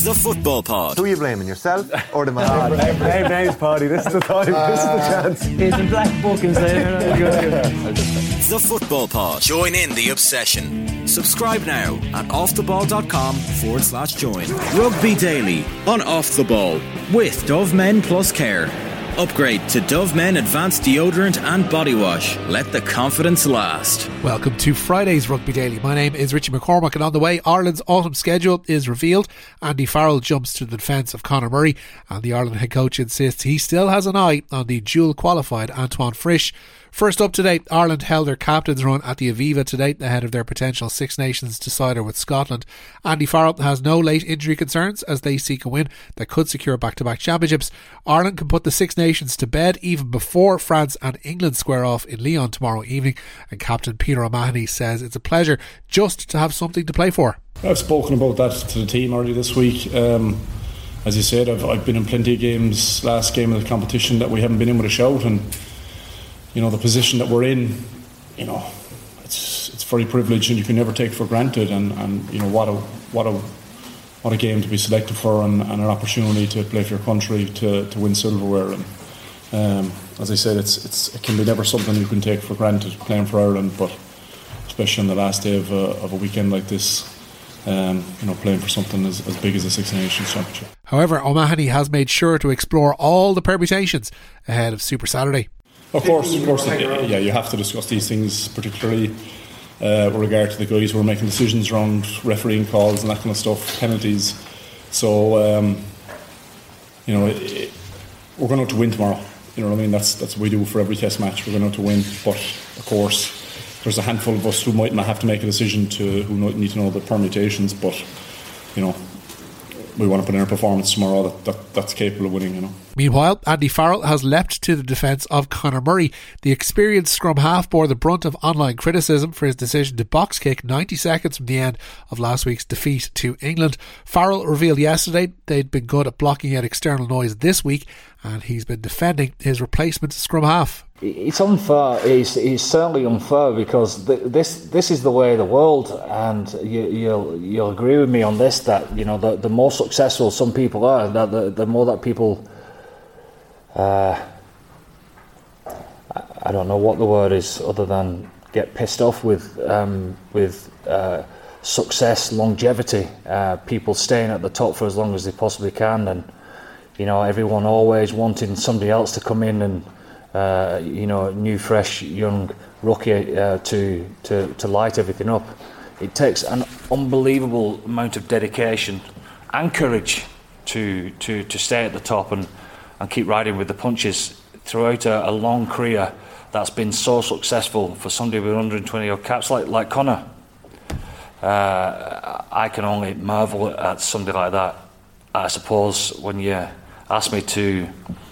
The Football Pod. Who are you blaming, yourself or the man? Blame names, Paddy. This is the time. This is the chance. Here's a black book and say, The Football Pod. Join in the obsession. Subscribe now at offtheball.com/join. Rugby Daily on Off the Ball with Dove Men Plus Care. Upgrade to Dove Men Advanced Deodorant and Body Wash. Let the confidence last. Welcome to Friday's Rugby Daily. My name is Richie McCormack, and on the way, Ireland's autumn schedule is revealed. Andy Farrell jumps to the defence of Conor Murray, and the Ireland head coach insists he still has an eye on the dual-qualified Antoine Frisch. First up today, Ireland held their captain's run at the Aviva today ahead of their potential Six Nations decider with Scotland. Andy Farrell has no late injury concerns as they seek a win that could secure back-to-back championships. Ireland can put the Six Nations to bed even before France and England square off in Lyon tomorrow evening, and Captain Peter O'Mahony says it's a pleasure just to have something to play for. I've spoken about that to the team already this week. As you said, I've been in plenty of games, last game of the competition, that we haven't been in with a shout, and you know, the position that we're in, you know, it's very privileged and you can never take it for granted, and you know, what a game to be selected for, and an opportunity to play for your country to win silverware. And as I said, it can be never something you can take for granted playing for Ireland, but especially on the last day of a weekend like this, you know, playing for something as big as the Six Nations Championship. However, O'Mahony has made sure to explore all the permutations ahead of Super Saturday. Of course, yeah, you have to discuss these things, particularly with regard to the guys who are making decisions around refereeing calls and that kind of stuff, penalties. So, you know, we're going out to win tomorrow. You know what I mean? That's what we do for every test match. We're going out to win. But, of course, there's a handful of us who might not have to make a decision who need to know the permutations. But, you know, we want to put in a performance tomorrow that's capable of winning, you know. Meanwhile, Andy Farrell has leapt to the defence of Conor Murray. The experienced scrum half bore the brunt of online criticism for his decision to box kick 90 seconds from the end of last week's defeat to England. Farrell revealed yesterday they'd been good at blocking out external noise this week, and he's been defending his replacement scrum half. It's unfair. It's certainly unfair because this is the way of the world, and you'll agree with me on this, that you know the more successful some people are, that the more that people I don't know what the word is other than get pissed off with success, longevity, people staying at the top for as long as they possibly can, and you know, everyone always wanting somebody else to come in and you know, new, fresh, young rookie to light everything up. It takes an unbelievable amount of dedication and courage to stay at the top and keep riding with the punches throughout a long career that's been so successful for somebody with 120 odd caps like Conor. I can only marvel at somebody like that. I suppose when you ask me to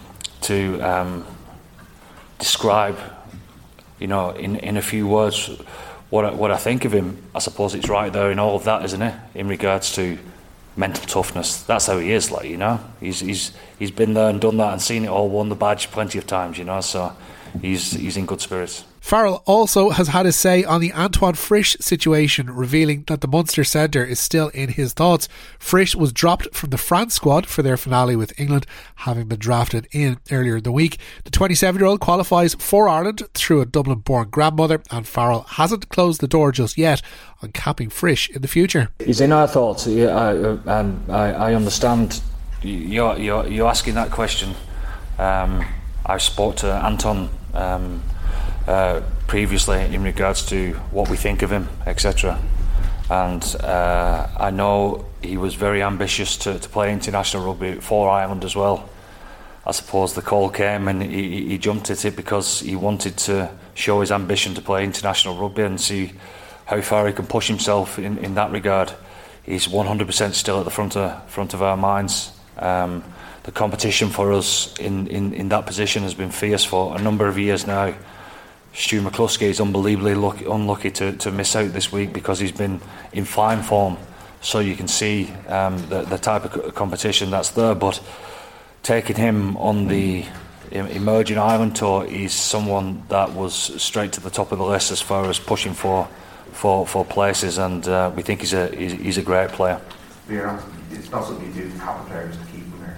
describe, you know, in a few words what I think of him, I suppose it's right there in all of that, isn't it? In regards to mental toughness, that's how he is. Like, you know, he's been there and done that and seen it all, won the badge plenty of times, you know. So he's in good spirits. Farrell also has had his say on the Antoine Frisch situation, revealing that the Munster centre is still in his thoughts. Frisch was dropped from the France squad for their finale with England, having been drafted in earlier in the week. The 27-year-old qualifies for Ireland through a Dublin-born grandmother, and Farrell hasn't closed the door just yet on capping Frisch in the future. He's in our thoughts. I understand you're asking that question. I spoke to Anton previously in regards to what we think of him, etc. And I know he was very ambitious to play international rugby for Ireland as well. I suppose the call came and he jumped at it because he wanted to show his ambition to play international rugby and see how far he can push himself in that regard. He's 100% still at the front of our minds. The competition for us in that position has been fierce for a number of years now. Stu McCluskey is unbelievably unlucky to miss out this week because he's been in fine form. So you can see the type of competition that's there. But taking him on the emerging Ireland tour, he's someone that was straight to the top of the list as far as pushing for places, and we think he's a great player. Yeah. it's not something you do to have the players to keep them here?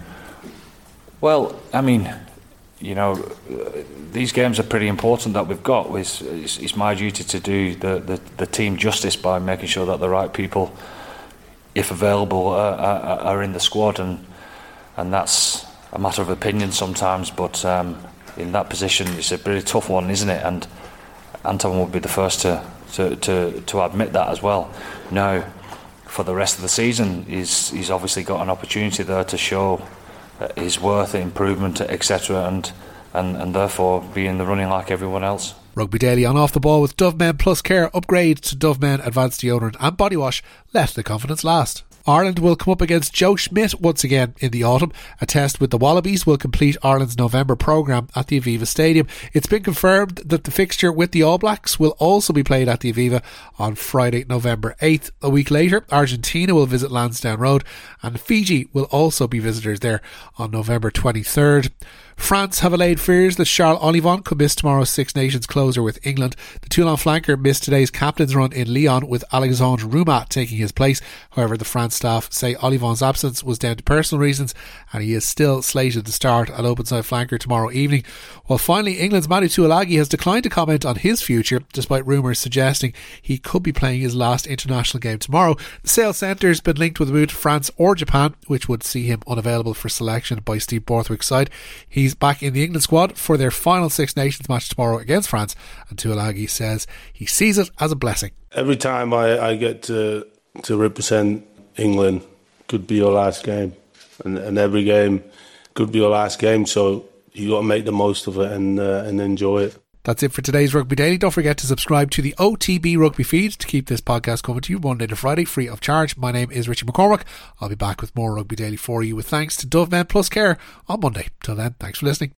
Well, I mean, you know, these games are pretty important that we've got. It's my duty to do the team justice by making sure that the right people, if available, are in the squad, and that's a matter of opinion sometimes. But in that position, it's a pretty tough one, isn't it? And Anton would be the first to admit that as well. Now, for the rest of the season, he's obviously got an opportunity there to show his worth, improvement, etc., and therefore be in the running like everyone else. Rugby Daily on Off the Ball with Dove Men Plus Care. Upgrade to Dove Men Advanced Deodorant and Body Wash. Let the confidence last. Ireland will come up against Joe Schmidt once again in the autumn. A test with the Wallabies will complete Ireland's November programme at the Aviva Stadium. It's been confirmed that the fixture with the All Blacks will also be played at the Aviva on Friday, November 8th. A week later, Argentina will visit Lansdowne Road, and Fiji will also be visitors there on November 23rd. France have allayed fears that Charles Olivon could miss tomorrow's Six Nations closer with England. The Toulon flanker missed today's captain's run in Lyon, with Alexandre Roumat taking his place. However, the France staff say Olivon's absence was down to personal reasons, and he is still slated to start at openside flanker tomorrow evening. While finally, England's Manu Tuilagi has declined to comment on his future, despite rumours suggesting he could be playing his last international game tomorrow. The Sale Centre has been linked with a move to France or Japan, which would see him unavailable for selection by Steve Borthwick's side. He's back in the England squad for their final Six Nations match tomorrow against France, and Tuilagi says he sees it as a blessing. Every time I get to represent England, could be your last game, and every game could be your last game, so you got to make the most of it and enjoy it. That's it for today's Rugby Daily. Don't forget to subscribe to the OTB Rugby feed to keep this podcast coming to you Monday to Friday free of charge. My name is Richie McCormack. I'll be back with more Rugby Daily for you with thanks to Dove Men Plus Care on Monday. Till then, thanks for listening.